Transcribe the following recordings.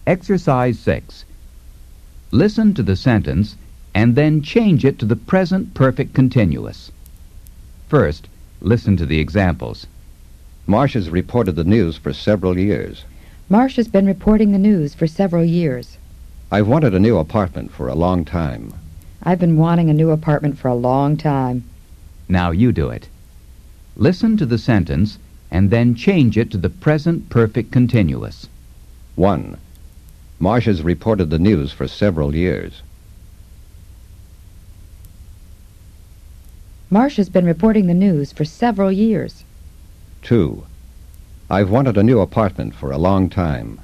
Exercise 6. Listen to the sentence and then change it to the present perfect continuous. First, listen to the examples. Marsh has reported the news for several years. Marsh has been reporting the news for several years. I've wanted a new apartment for a long time. I've been wanting a new apartment for a long time. Now you do it. Listen to the sentence and then change it to the present perfect continuous. 1. Marsh has reported the news for several years. Marsh has been reporting the news for several years. 2. I've wanted a new apartment for a long time.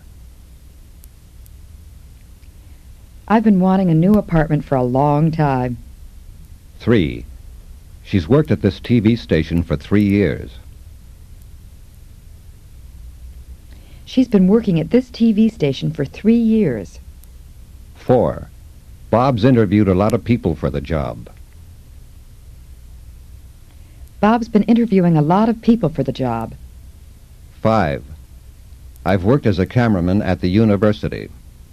I've been wanting a new apartment for a long time. 3. She's worked at this TV station for 3 years. She's been working at this TV station for 3 years. 4. Bob's interviewed a lot of people for the job. Bob's been interviewing a lot of people for the job. 5. I've worked as a cameraman at the university.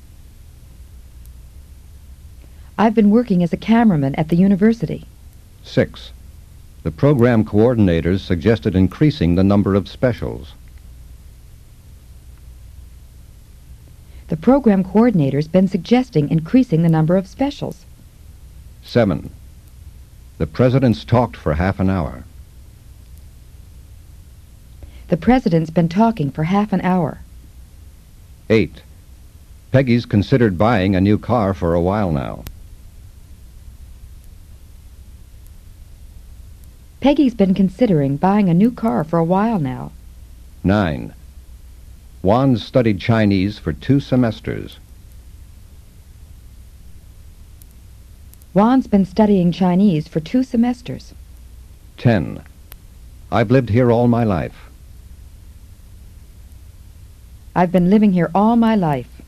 I've been working as a cameraman at the university. 6. The program coordinators suggested increasing the number of specials. The program coordinator's been suggesting increasing the number of specials. 7. The president's talked for half an hour. The president's been talking for half an hour. 8. Peggy's considered buying a new car for a while now. Peggy's been considering buying a new car for a while now. 9. Juan's studied Chinese for 2 semesters. Juan's been studying Chinese for 2 semesters. 10. I've lived here all my life. I've been living here all my life.